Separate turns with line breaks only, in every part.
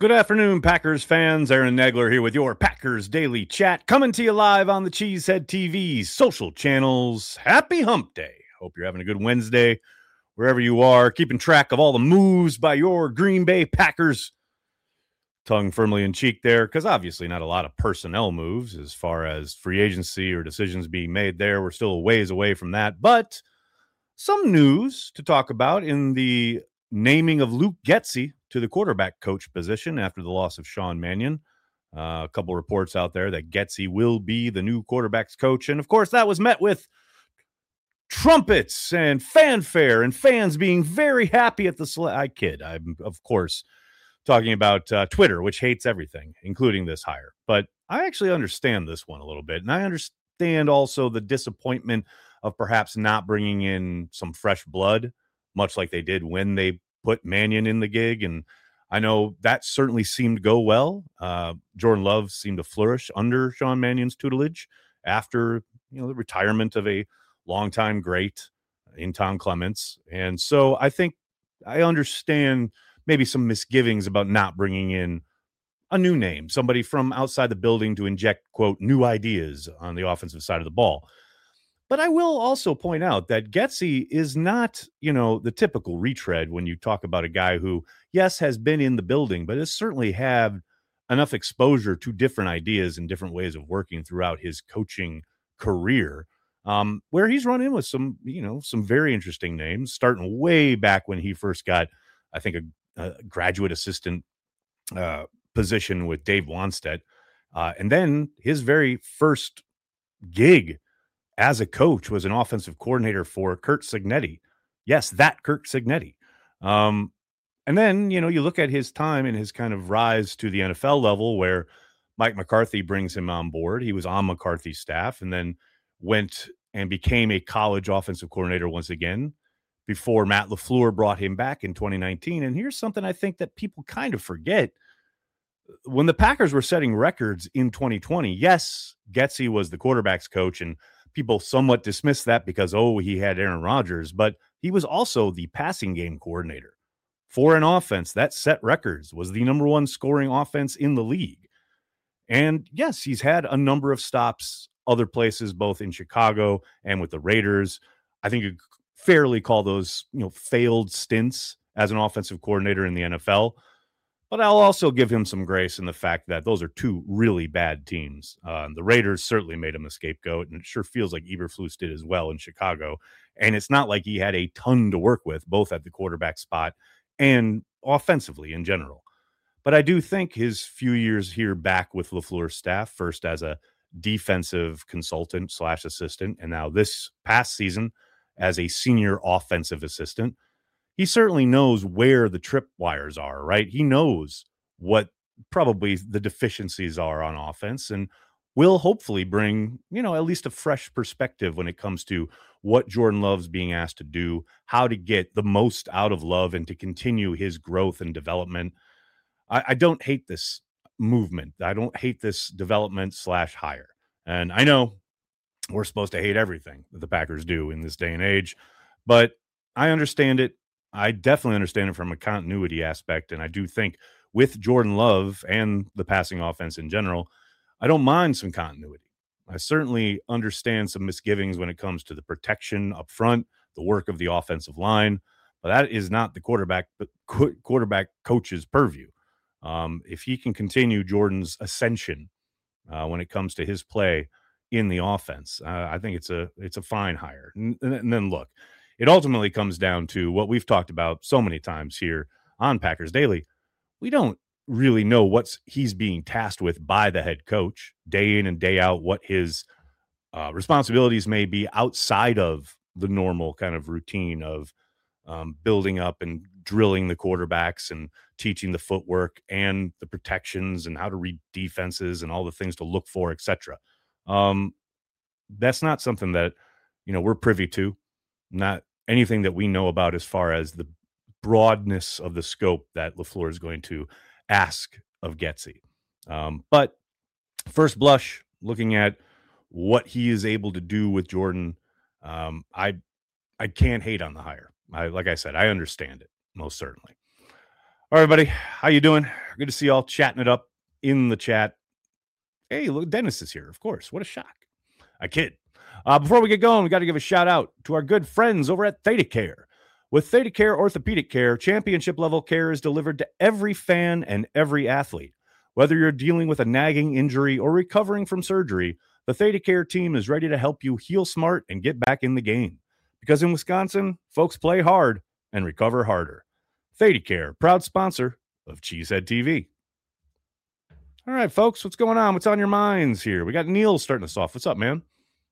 Good afternoon, Packers fans. Aaron Nagler here with your Packers Daily Chat, coming to you live on the Cheesehead TV social channels. Happy Hump Day. Hope you're having a good Wednesday wherever you are, keeping track of all the moves by your Green Bay Packers. Tongue firmly in cheek there, because obviously not a lot of personnel moves as far as free agency or decisions being made there. We're still a ways away from that, but some news to talk about in the naming of Luke Getsy to the quarterback coach position after the loss of Sean Mannion. A couple reports out there that Getsy will be the new quarterback's coach. And of course, that was met with trumpets and fanfare and fans being very happy at the I kid. I'm, of course, talking about Twitter, which hates everything, including this hire. But I actually understand this one a little bit. And I understand also the disappointment of perhaps not bringing in some fresh blood, much like they did when they put Mannion in the gig. And I know that certainly seemed to go well. Jordan Love seemed to flourish under Sean Mannion's tutelage after the retirement of a longtime great in Tom Clements. And so I think I understand maybe some misgivings about not bringing in a new name, somebody from outside the building to inject, quote, new ideas on the offensive side of the ball. But I will also point out that Getsy is not, the typical retread when you talk about a guy who, yes, has been in the building, but has certainly had enough exposure to different ideas and different ways of working throughout his coaching career, where he's run in with some very interesting names, starting way back when he first got, I think, a graduate assistant position with Dave Wanstead. And then his very first gig as a coach was an offensive coordinator for Curt Cignetti. Yes, that Curt Cignetti. And then, you look at his time and his kind of rise to the NFL level where Mike McCarthy brings him on board. He was on McCarthy's staff and then went and became a college offensive coordinator once again before Matt LaFleur brought him back in 2019. And here's something I think that people kind of forget. When the Packers were setting records in 2020, yes, Getsy was the quarterback's coach, and people somewhat dismiss that because, he had Aaron Rodgers, but he was also the passing game coordinator for an offense that set records, was the number one scoring offense in the league. And yes, he's had a number of stops other places, both in Chicago and with the Raiders. I think you could fairly call those, failed stints as an offensive coordinator in the NFL. But I'll also give him some grace in the fact that those are two really bad teams. The Raiders certainly made him a scapegoat, and it sure feels like Eberflus did as well in Chicago. And it's not like he had a ton to work with, both at the quarterback spot and offensively in general. But I do think his few years here back with LaFleur's staff, first as a defensive consultant / assistant, and now this past season as a senior offensive assistant, he certainly knows where the tripwires are, right? He knows what probably the deficiencies are on offense and will hopefully bring, at least a fresh perspective when it comes to what Jordan Love's being asked to do, how to get the most out of Love and to continue his growth and development. I don't hate this movement. I don't hate this development / hire. And I know we're supposed to hate everything that the Packers do in this day and age, but I understand it. I definitely understand it from a continuity aspect. And I do think with Jordan Love and the passing offense in general, I don't mind some continuity. I certainly understand some misgivings when it comes to the protection up front, the work of the offensive line, but that is not the quarterback coach's purview. If he can continue Jordan's ascension when it comes to his play in the offense, I think it's a fine hire. And then look, it ultimately comes down to what we've talked about so many times here on Packers Daily. We don't really know what he's being tasked with by the head coach day in and day out, what his responsibilities may be outside of the normal kind of routine of building up and drilling the quarterbacks and teaching the footwork and the protections and how to read defenses and all the things to look for, etc. That's not something that, we're privy to. Not anything that we know about as far as the broadness of the scope that LaFleur is going to ask of Getsy. But first blush, looking at what he is able to do with Jordan, I can't hate on the hire. Like I said, I understand it, most certainly. All right, everybody. How you doing? Good to see y'all chatting it up in the chat. Hey, look, Dennis is here, of course. What a shock. I kid. Before we get going, we got to give a shout out to our good friends over at ThedaCare. With ThedaCare Orthopedic Care, championship level care is delivered to every fan and every athlete. Whether you're dealing with a nagging injury or recovering from surgery, the ThedaCare team is ready to help you heal smart and get back in the game. Because in Wisconsin, folks play hard and recover harder. ThedaCare, proud sponsor of Cheesehead TV. All right, folks, what's going on? What's on your minds here? We got Neil starting us off. What's up, man?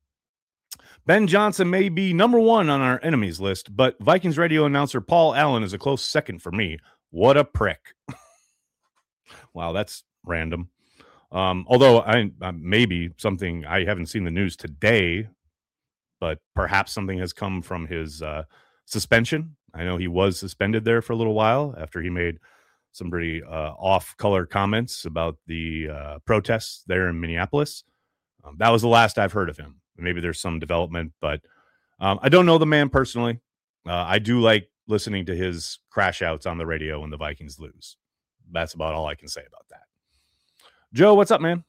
Ben Johnson may be number one on our enemies list, but Vikings radio announcer Paul Allen is a close second for me. What a prick. Wow, that's random. Although I maybe something, I haven't seen the news today, but perhaps something has come from his suspension. I know he was suspended there for a little while after he made some pretty off-color comments about the protests there in Minneapolis. That was the last I've heard of him. Maybe there's some development, but I don't know the man personally. I do like listening to his crash outs on the radio when the Vikings lose. That's about all I can say about that. Joe, what's up, man?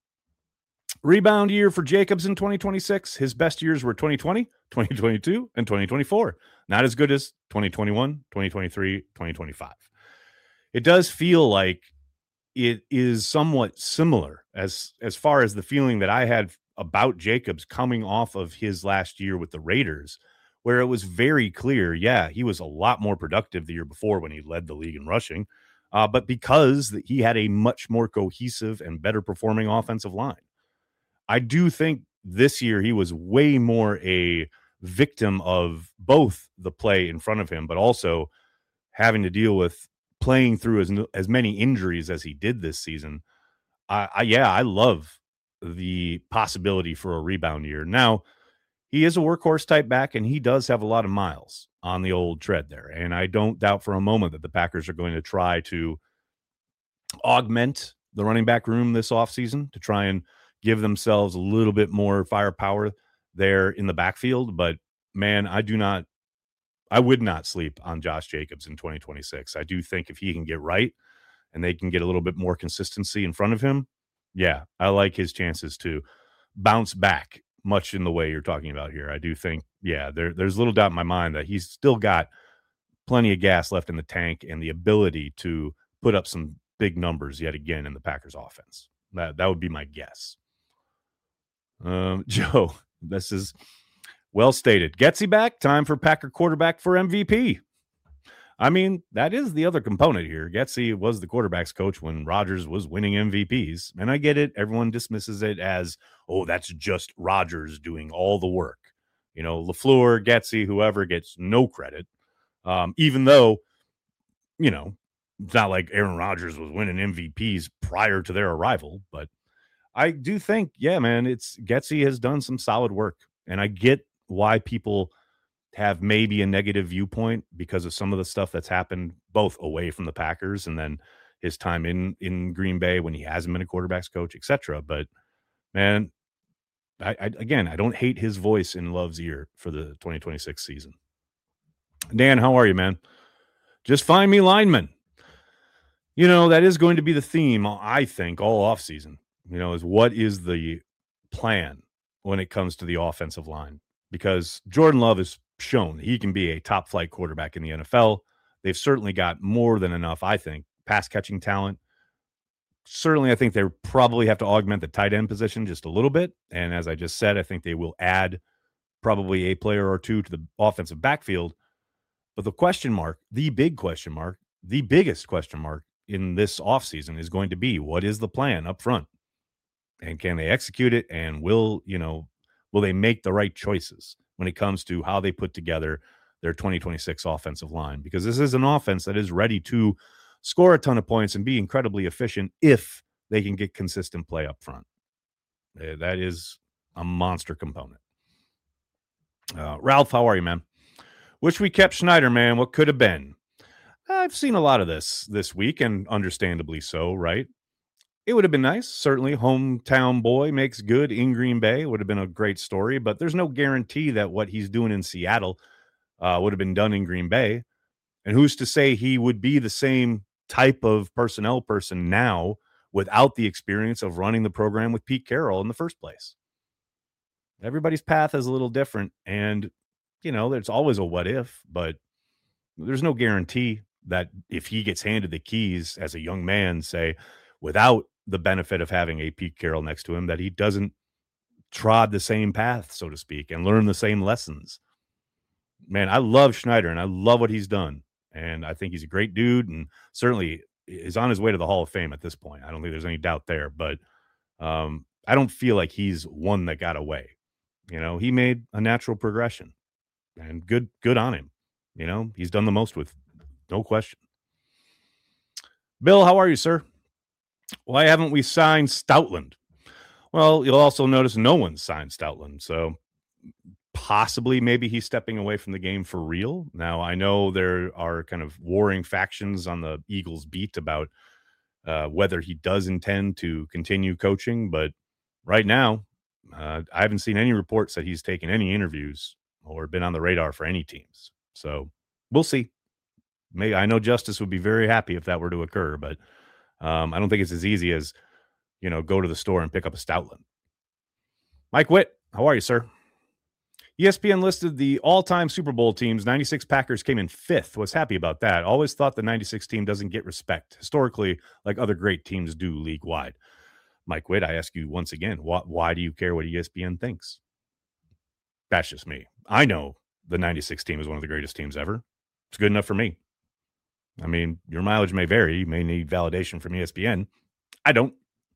Rebound year for Jacobs in 2026. His best years were 2020, 2022, and 2024. Not as good as 2021, 2023, 2025. It does feel like it is somewhat similar as far as the feeling that I had about Jacobs coming off of his last year with the Raiders, where it was very clear, yeah, he was a lot more productive the year before when he led the league in rushing, but because he had a much more cohesive and better performing offensive line. I do think this year he was way more a victim of both the play in front of him, but also having to deal with playing through as many injuries as he did this season. I love the possibility for a rebound year. Now, he is a workhorse type back, and he does have a lot of miles on the old tread there. And I don't doubt for a moment that the Packers are going to try to augment the running back room this offseason to try and give themselves a little bit more firepower there in the backfield. But man, I would not sleep on Josh Jacobs in 2026. I do think if he can get right and they can get a little bit more consistency in front of him, yeah, I like his chances to bounce back much in the way you're talking about here. I do think, yeah, there's little doubt in my mind that he's still got plenty of gas left in the tank and the ability to put up some big numbers yet again in the Packers offense. That would be my guess. Joe, this is well stated. Getsy back. Time for Packer quarterback for MVP. I mean, that is the other component here. Getsy was the quarterback's coach when Rodgers was winning MVPs. And I get it. Everyone dismisses it as, oh, that's just Rodgers doing all the work. You know, LaFleur, Getsy, whoever gets no credit. Even though, you know, it's not like Aaron Rodgers was winning MVPs prior to their arrival. But I do think, yeah, man, Getsy has done some solid work. And I get why people have maybe a negative viewpoint because of some of the stuff that's happened both away from the Packers and then his time in Green Bay when he hasn't been a quarterback's coach, etc. But man, I don't hate his voice in Love's ear for the 2026 season. Dan, how are you, man? Just find me linemen. You know, that is going to be the theme, I think, all offseason, you know, is what is the plan when it comes to the offensive line? Because Jordan Love has shown he can be a top flight quarterback in the NFL. They've certainly got more than enough, I think, pass catching talent. Certainly, I think they probably have to augment the tight end position just a little bit. And as I just said, I think they will add probably a player or two to the offensive backfield. But the question mark, the big question mark, the biggest question mark in this offseason is going to be, what is the plan up front? And can they execute it? And will they make the right choices when it comes to how they put together their 2026 offensive line? Because this is an offense that is ready to score a ton of points and be incredibly efficient if they can get consistent play up front. That is a monster component. Ralph, how are you, man? Wish we kept Schneider, man. What could have been? I've seen a lot of this week, and understandably so, right? It would have been nice. Certainly, hometown boy makes good in Green Bay. Would have been a great story, but there's no guarantee that what he's doing in Seattle would have been done in Green Bay. And who's to say he would be the same type of personnel person now without the experience of running the program with Pete Carroll in the first place. Everybody's path is a little different, and there's always a what if, but there's no guarantee that if he gets handed the keys as a young man, say, without the benefit of having a Pete Carroll next to him, that he doesn't trod the same path, so to speak, and learn the same lessons. Man, I love Schneider, and I love what he's done, and I think he's a great dude, and certainly is on his way to the Hall of Fame at this point. I don't think there's any doubt there, but I don't feel like he's one that got away. He made a natural progression, and good on him. He's done the most with, no question. Bill, how are you, sir? Why haven't we signed Stoutland? Well, you'll also notice no one's signed Stoutland, so possibly maybe he's stepping away from the game for real. Now, I know there are kind of warring factions on the Eagles beat about whether he does intend to continue coaching, but right now, I haven't seen any reports that he's taken any interviews or been on the radar for any teams. So we'll see. Maybe, I know Justice would be very happy if that were to occur, but I don't think it's as easy as, go to the store and pick up a Stoutland. Mike Witt, how are you, sir? ESPN listed the all-time Super Bowl teams. 96 Packers came in 5th. Was happy about that. Always thought the 96 team doesn't get respect historically like other great teams do league-wide. Mike Witt, I ask you once again, why do you care what ESPN thinks? That's just me. I know the 96 team is one of the greatest teams ever. It's good enough for me. I mean, your mileage may vary. You may need validation from ESPN. I don't.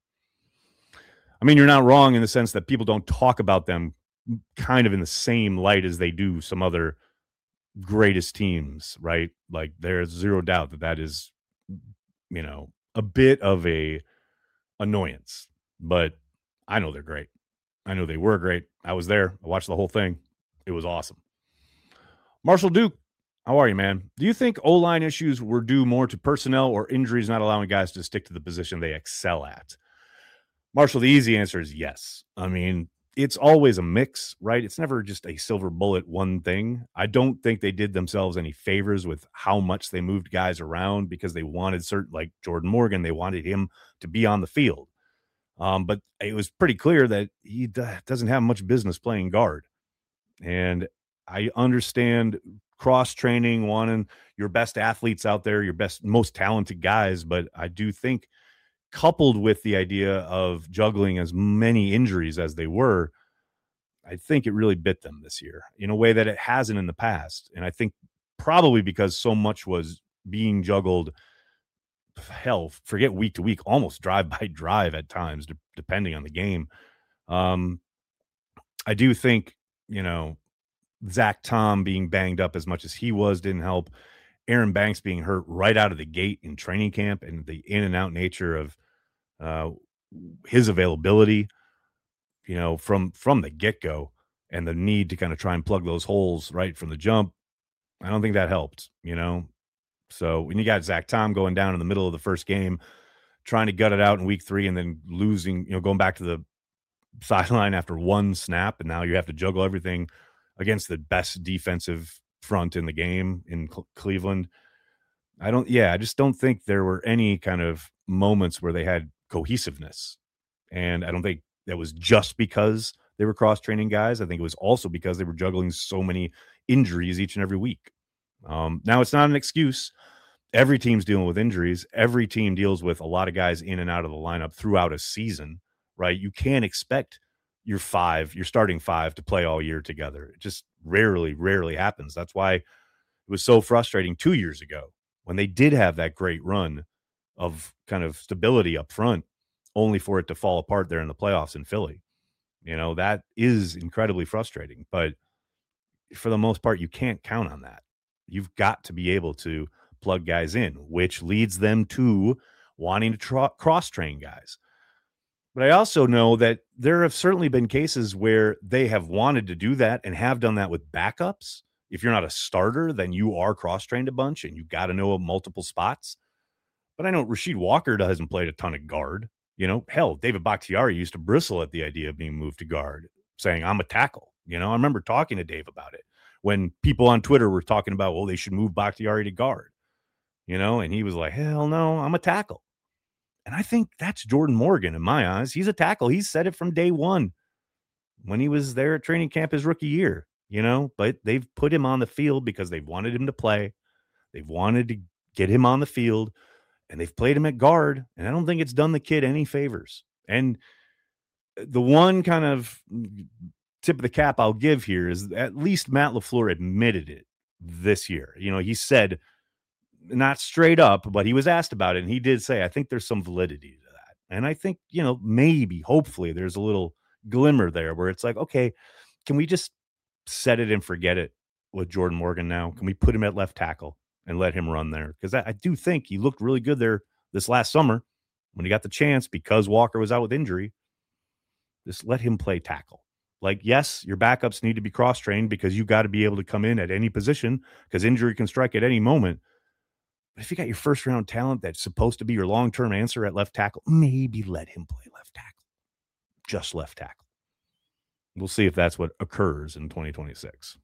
I mean, you're not wrong in the sense that people don't talk about them kind of in the same light as they do some other greatest teams, right? Like, there's zero doubt that is, a bit of a annoyance, but I know they're great. I know they were great. I was there. I watched the whole thing. It was awesome. Marshall Duke, how are you, man? Do you think O-line issues were due more to personnel or injuries not allowing guys to stick to the position they excel at? Marshall, the easy answer is yes. I mean, it's always a mix, right? It's never just a silver bullet one thing. I don't think they did themselves any favors with how much they moved guys around because they wanted like Jordan Morgan, they wanted him to be on the field. But it was pretty clear that he doesn't have much business playing guard. And I understand cross-training, wanting your best athletes out there, your best, most talented guys. But I do think, coupled with the idea of juggling as many injuries as they were, I think it really bit them this year in a way that it hasn't in the past. And I think probably because so much was being juggled, forget week to week, almost drive by drive at times, depending on the game. I do think, Zach Tom being banged up as much as he was didn't help. Aaron Banks being hurt right out of the gate in training camp, and the in and out nature of his availability, from the get-go, and the need to kind of try and plug those holes right from the jump. I don't think that helped, So when you got Zach Tom going down in the middle of the first game, trying to gut it out in week 3 and then losing, going back to the sideline after one snap, and now you have to juggle everything against the best defensive front in the game in Cleveland. I just don't think there were any kind of moments where they had cohesiveness. And I don't think that was just because they were cross-training guys. I think it was also because they were juggling so many injuries each and every week. Now, it's not an excuse. Every team's dealing with injuries. Every team deals with a lot of guys in and out of the lineup throughout a season, right? You can't expect your starting 5 to play all year together. It just rarely happens. That's why it was so frustrating 2 years ago when they did have that great run of kind of stability up front, only for it to fall apart there in the playoffs in Philly. That is incredibly frustrating, but for the most part, you can't count on that. You've got to be able to plug guys in, which leads them to wanting to cross-train guys. But I also know that there have certainly been cases where they have wanted to do that and have done that with backups. If you're not a starter, then you are cross-trained a bunch and you got to know multiple spots. But I know Rasheed Walker hasn't played a ton of guard. Hell, David Bakhtiari used to bristle at the idea of being moved to guard, saying, I'm a tackle. I remember talking to Dave about it when people on Twitter were talking about, well, they should move Bakhtiari to guard. and he was like, hell no, I'm a tackle. And I think that's Jordan Morgan in my eyes. He's a tackle. He said it from day one when he was there at training camp his rookie year, but they've put him on the field because they wanted him to play. They've wanted to get him on the field, and they've played him at guard, and I don't think it's done the kid any favors. And the one kind of tip of the cap I'll give here is at least Matt LaFleur admitted it this year. He said, not straight up, but he was asked about it, and he did say, I think there's some validity to that. And I think, maybe, hopefully, there's a little glimmer there where it's like, okay, can we just set it and forget it with Jordan Morgan now? Can we put him at left tackle and let him run there? Because I do think he looked really good there this last summer when he got the chance because Walker was out with injury. Just let him play tackle. Like, yes, your backups need to be cross-trained because you got to be able to come in at any position because injury can strike at any moment. But if you got your first-round talent that's supposed to be your long-term answer at left tackle, maybe let him play left tackle. Just left tackle. We'll see if that's what occurs in 2026.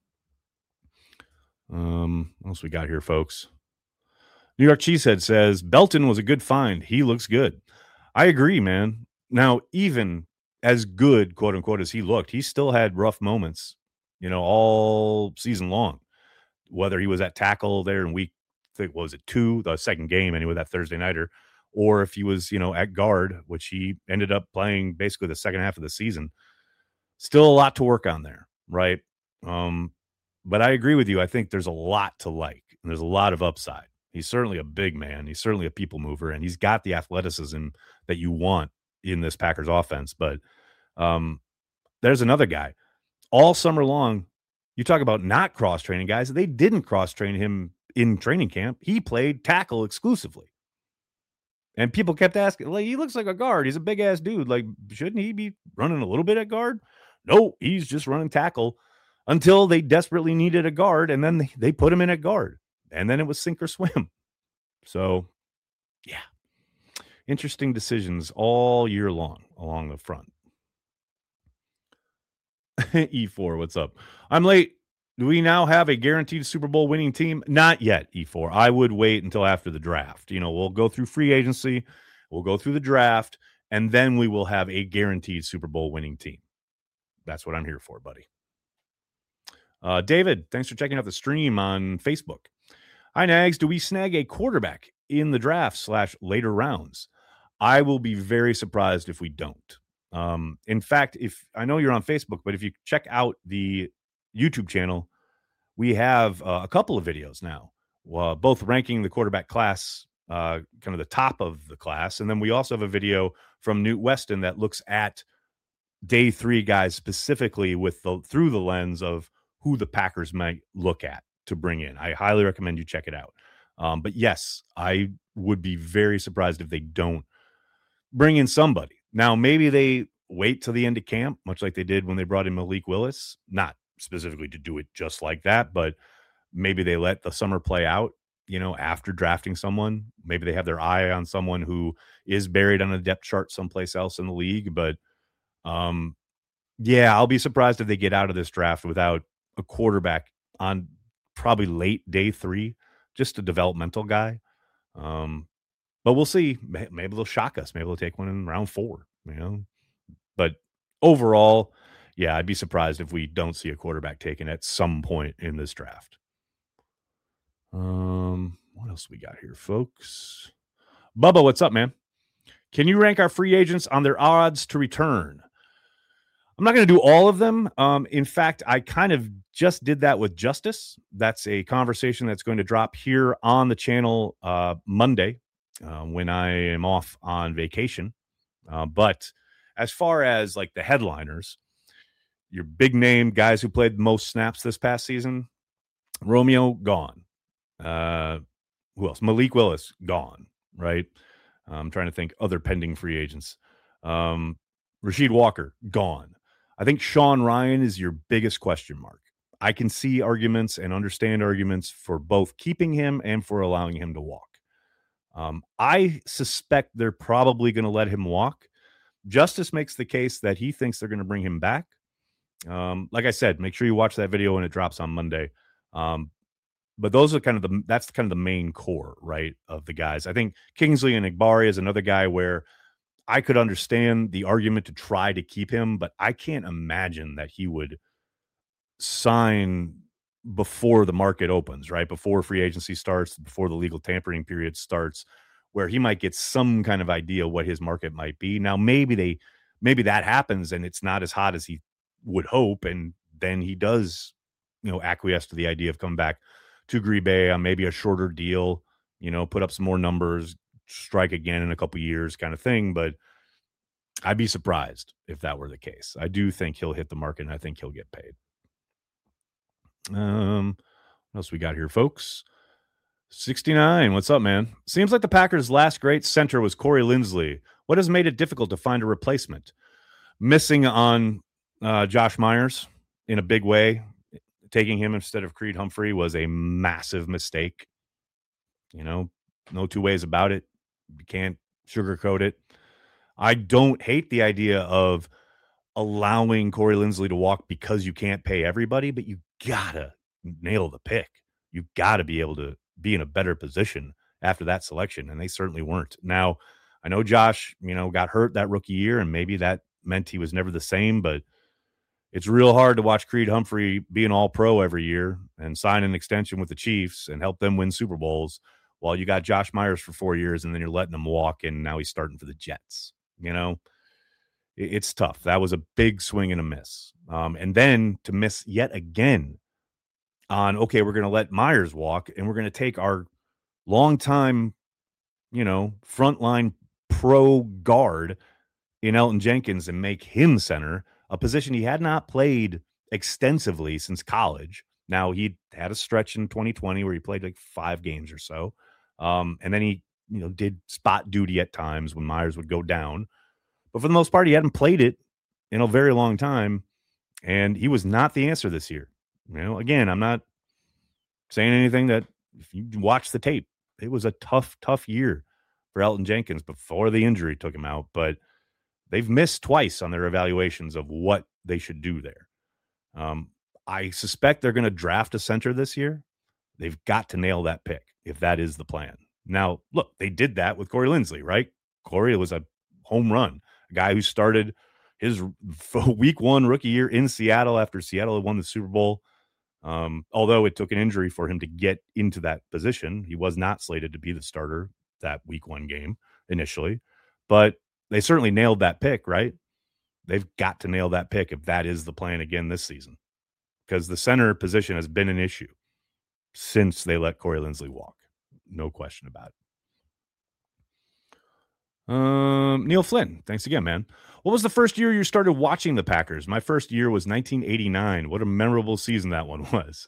What else we got here, folks? New York Cheesehead says, Belton was a good find. He looks good. I agree, man. Now, even as good, quote unquote, as he looked, he still had rough moments, all season long. Whether he was at tackle there in week, I think, was it 2, the second game anyway, that Thursday nighter, or if he was, at guard, which he ended up playing basically the second half of the season. Still a lot to work on there, right? But I agree with you. I think there's a lot to like, and there's a lot of upside. He's certainly a big man. He's certainly a people mover, and he's got the athleticism that you want in this Packers offense. But there's another guy. All summer long, you talk about not cross-training guys. They didn't cross-train him in training camp. He played tackle exclusively. And people kept asking, like, he looks like a guard. He's a big-ass dude. Like, shouldn't he be running a little bit at guard? No, he's just running tackle until they desperately needed a guard, and then they put him in at guard. And then it was sink or swim. So, yeah. Interesting decisions all year long along the front. E4, what's up? I'm late. Do we now have a guaranteed Super Bowl winning team? Not yet, E4. I would wait until after the draft. We'll go through free agency, we'll go through the draft, and then we will have a guaranteed Super Bowl winning team. That's what I'm here for, buddy. David, thanks for checking out the stream on Facebook. Hi, Nags. Do we snag a quarterback in the draft / later rounds? I will be very surprised if we don't. In fact, if I know you're on Facebook, but if you check out the YouTube channel, we have a couple of videos now, both ranking the quarterback class, kind of the top of the class. And then we also have a video from Newt Weston that looks at day 3 guys specifically through the lens of who the Packers might look at to bring in. I highly recommend you check it out. But yes, I would be very surprised if they don't bring in somebody. Now, maybe they wait till the end of camp, much like they did when they brought in Malik Willis, not specifically to do it just like that, but maybe they let the summer play out, after drafting someone. Maybe they have their eye on someone who is buried on a depth chart someplace else in the league. But yeah, I'll be surprised if they get out of this draft without a quarterback on probably late day 3, just a developmental guy. But we'll see. Maybe they'll shock us. Maybe they'll take one in round 4, But overall, yeah, I'd be surprised if we don't see a quarterback taken at some point in this draft. What else we got here, folks? Bubba, what's up, man? Can you rank our free agents on their odds to return? I'm not going to do all of them. In fact, I kind of just did that with Justice. That's a conversation that's going to drop here on the channel Monday when I am off on vacation. But as far as like the headliners, your big name guys who played the most snaps this past season, Romeo, gone. Who else? Malik Willis, gone, right? I'm trying to think other pending free agents. Rasheed Walker, gone. I think Sean Ryan is your biggest question mark. I can see arguments and understand arguments for both keeping him and for allowing him to walk. I suspect they're probably going to let him walk. Justice makes the case that he thinks they're going to bring him back. Like I said, make sure you watch that video when it drops on Monday. But those are that's kind of the main core, right, of the guys. I think Kingsley and Igbari is another guy where I could understand the argument to try to keep him, but I can't imagine that he would sign before the market opens, right? Before free agency starts, before the legal tampering period starts, where he might get some kind of idea what his market might be. Now, maybe that happens and it's not as hot as he would hope, and then he does, acquiesce to the idea of coming back to Green Bay on maybe a shorter deal, put up some more numbers, strike again in a couple years kind of thing. But I'd be surprised if that were the case. I do think he'll hit the market, and I think he'll get paid. What else we got here, folks? 69. What's up, man? Seems like the Packers' last great center was Corey Linsley. What has made it difficult to find a replacement? Missing on Josh Myers in a big way. Taking him instead of Creed Humphrey was a massive mistake. No two ways about it. You can't sugarcoat it. I don't hate the idea of allowing Corey Linsley to walk because you can't pay everybody, but you gotta nail the pick. You gotta be able to be in a better position after that selection, and they certainly weren't. Now, I know Josh, got hurt that rookie year, and maybe that meant he was never the same, but it's real hard to watch Creed Humphrey be an all-pro every year and sign an extension with the Chiefs and help them win Super Bowls while you got Josh Myers for 4 years and then you're letting him walk, and now he's starting for the Jets. It's tough. That was a big swing and a miss. And then to miss yet again on, okay, we're going to let Myers walk and we're going to take our longtime, frontline pro guard in Elton Jenkins and make him center, a position he had not played extensively since college. Now, he had a stretch in 2020 where he played like 5 games or so. And then he, did spot duty at times when Myers would go down. But for the most part, he hadn't played it in a very long time, and he was not the answer this year. Again, I'm not saying anything that if you watch the tape, it was a tough year for Elton Jenkins before the injury took him out, but they've missed twice on their evaluations of what they should do there. I suspect they're going to draft a center this year. They've got to nail that pick if that is the plan. Now, look, they did that with Corey Linsley, right? Corey was a home run, a guy who started his week 1 rookie year in Seattle after Seattle had won the Super Bowl. Although it took an injury for him to get into that position. He was not slated to be the starter that week 1 game initially, but they certainly nailed that pick, right? They've got to nail that pick if that is the plan again this season, because the center position has been an issue since they let Corey Linsley walk. No question about it. Neil Flynn, thanks again, man. What was the first year you started watching the Packers? My first year was 1989. What a memorable season that one was.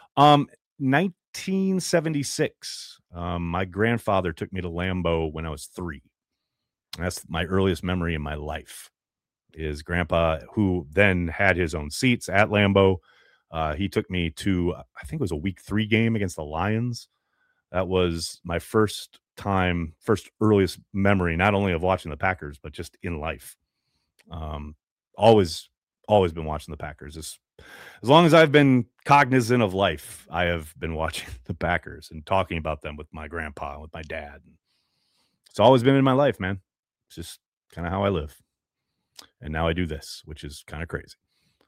1976. My grandfather took me to Lambeau when I was 3. That's my earliest memory in my life. Is Grandpa, who then had his own seats at Lambeau. He took me to, I think it was a week 3 game against the Lions. That was my first earliest memory, not only of watching the Packers, but just in life. Always been watching the Packers. As long as I've been cognizant of life, I have been watching the Packers and talking about them with my grandpa and with my dad. It's always been in my life, man. It's just kind of how I live. And now I do this, which is kind of crazy.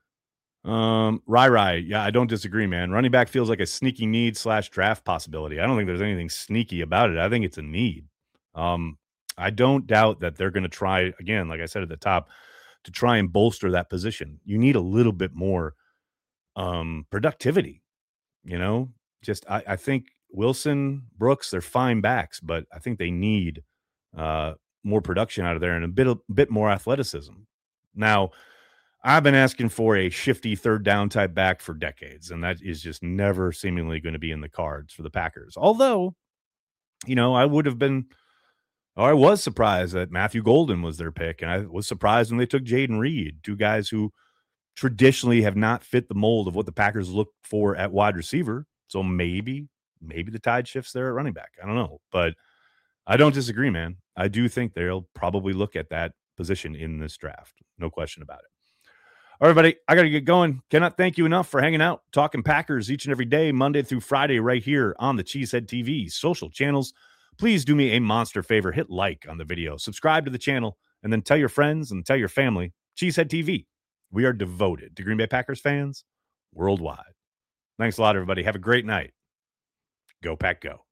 Rai, yeah, I don't disagree, man. Running back feels like a sneaky need / draft possibility. I don't think there's anything sneaky about it. I think it's a need. I don't doubt that they're going to try, again, like I said at the top, to try and bolster that position. You need a little bit more productivity, I think Wilson, Brooks, they're fine backs, but I think they need more production out of there and a bit more athleticism. Now, I've been asking for a shifty third down type back for decades, and that is just never seemingly going to be in the cards for the Packers. Although, I was surprised that Matthew Golden was their pick, and I was surprised when they took Jaden Reed, 2 guys who traditionally have not fit the mold of what the Packers look for at wide receiver. So maybe the tide shifts there at running back. I don't know, but I don't disagree, man. I do think they'll probably look at that position in this draft. No question about it. All right, everybody, I got to get going. Cannot thank you enough for hanging out, talking Packers each and every day, Monday through Friday, right here on the Cheesehead TV social channels. Please do me a monster favor. Hit like on the video, subscribe to the channel, and then tell your friends and tell your family. Cheesehead TV. We are devoted to Green Bay Packers fans worldwide. Thanks a lot, everybody. Have a great night. Go Pack Go.